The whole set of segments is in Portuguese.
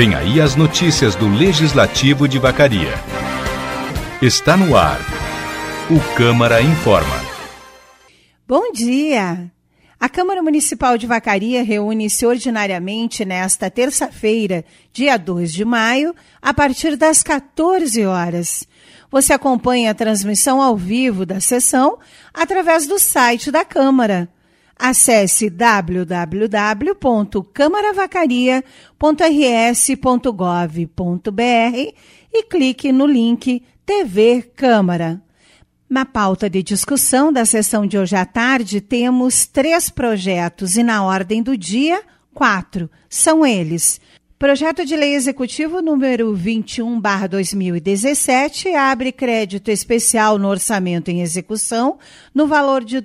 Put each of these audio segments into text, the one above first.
Vem aí as notícias do Legislativo de Vacaria. Está no ar. O Câmara Informa. Bom dia! A Câmara Municipal de Vacaria reúne-se ordinariamente nesta terça-feira, dia 2 de maio, a partir das 14 horas. Você acompanha a transmissão ao vivo da sessão através do site da Câmara. Acesse www.câmaravacaria.rs.gov.br e clique no link TV Câmara. Na pauta de discussão da sessão de hoje à tarde, temos 3 projetos e, na ordem do dia, 4. São eles: Projeto de Lei Executivo número 21/2017 abre crédito especial no orçamento em execução no valor de R$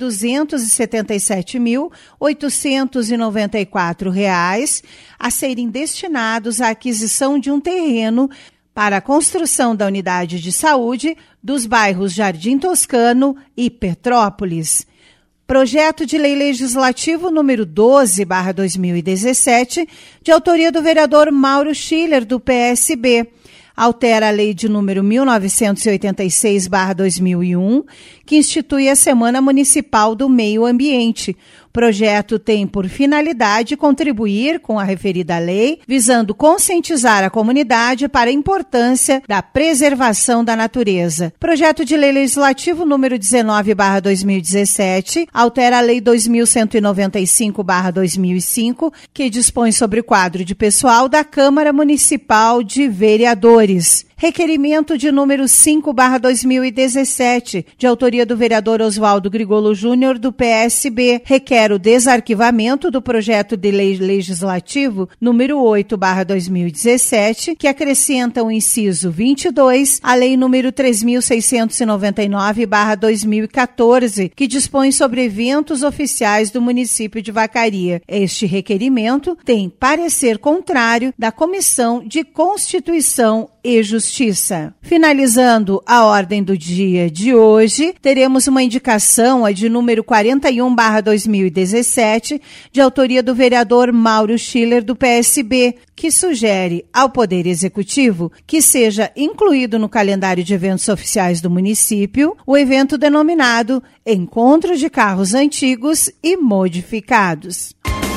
277.894 a serem destinados à aquisição de um terreno para a construção da unidade de saúde dos bairros Jardim Toscano e Petrópolis. Projeto de Lei Legislativo número 12/2017, de autoria do vereador Mauro Schiller, do PSB, altera a lei de número 1986/2001, que institui a Semana Municipal do Meio Ambiente. O projeto tem por finalidade contribuir com a referida lei, visando conscientizar a comunidade para a importância da preservação da natureza. Projeto de Lei Legislativo número 19/2017 altera a Lei 2195/2005, que dispõe sobre o quadro de pessoal da Câmara Municipal de Vereadores. Requerimento de número 5/2017, de autoria do vereador Oswaldo Grigolo Júnior, do PSB, requer o desarquivamento do projeto de lei legislativo número 8/2017, que acrescenta o inciso 22 à lei número 3.699/2014, que dispõe sobre eventos oficiais do município de Vacaria. Este requerimento tem parecer contrário da Comissão de Constituição e Justiça. Finalizando a ordem do dia de hoje, teremos uma indicação, a de número 41/2017, de autoria do vereador Mauro Schiller, do PSB, que sugere ao Poder Executivo que seja incluído no calendário de eventos oficiais do município o evento denominado Encontro de Carros Antigos e Modificados.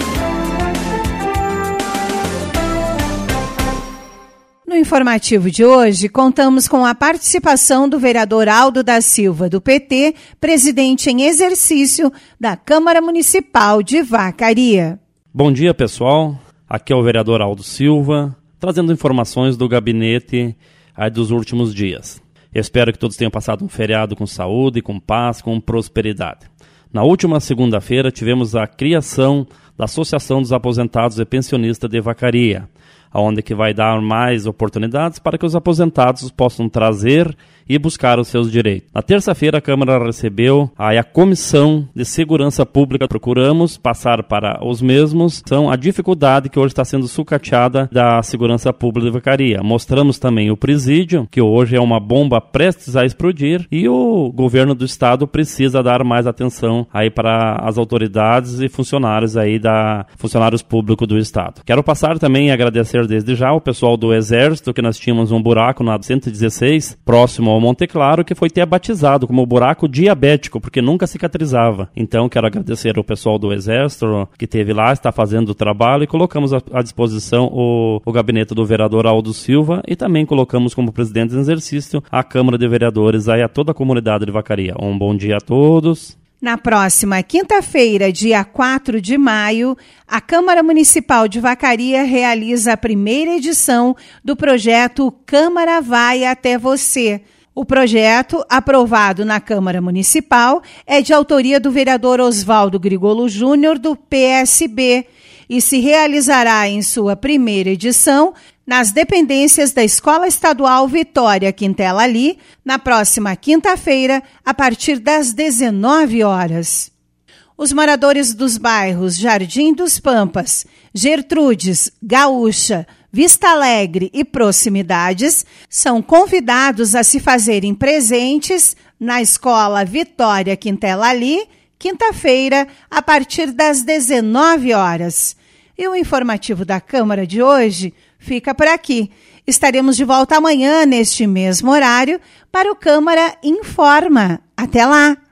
No informativo de hoje, contamos com a participação do vereador Aldo da Silva, do PT, presidente em exercício da Câmara Municipal de Vacaria. Bom dia, pessoal. Aqui é o vereador Aldo Silva, trazendo informações do gabinete dos últimos dias. Eu espero que todos tenham passado um feriado com saúde, com paz, com prosperidade. Na última segunda-feira, tivemos a criação da Associação dos Aposentados e Pensionistas de Vacaria, onde que vai dar mais oportunidades para que os aposentados possam trazer e buscar os seus direitos. Na terça-feira, a Câmara recebeu a Comissão de Segurança Pública. Procuramos passar para os mesmos a dificuldade que hoje está sendo sucateada da segurança pública de Vacaria. Mostramos também o presídio, que hoje é uma bomba prestes a explodir, e o governo do estado precisa dar mais atenção aí para as autoridades e funcionários funcionários públicos do estado. Quero passar também e agradecer desde já o pessoal do Exército, que nós tínhamos um buraco na 116, próximo ao Monte Claro, que foi até batizado como buraco diabético, porque nunca cicatrizava. Então, quero agradecer ao pessoal do Exército que esteve lá, está fazendo o trabalho, e colocamos à disposição o gabinete do vereador Aldo Silva, e também colocamos como presidente em exercício a Câmara de Vereadores, aí a toda a comunidade de Vacaria. Um bom dia a todos. Na próxima quinta-feira, dia 4 de maio, a Câmara Municipal de Vacaria realiza a primeira edição do projeto Câmara Vai Até Você. O projeto, aprovado na Câmara Municipal, é de autoria do vereador Oswaldo Grigolo Júnior, do PSB, e se realizará em sua primeira edição nas dependências da Escola Estadual Vitória Quintela Ali, na próxima quinta-feira, a partir das 19 horas. Os moradores dos bairros Jardim dos Pampas, Gertrudes, Gaúcha, Vista Alegre e Proximidades são convidados a se fazerem presentes na Escola Vitória Quintela Ali, quinta-feira, a partir das 19 horas. E o informativo da Câmara de hoje fica por aqui. Estaremos de volta amanhã, neste mesmo horário, para o Câmara Informa. Até lá!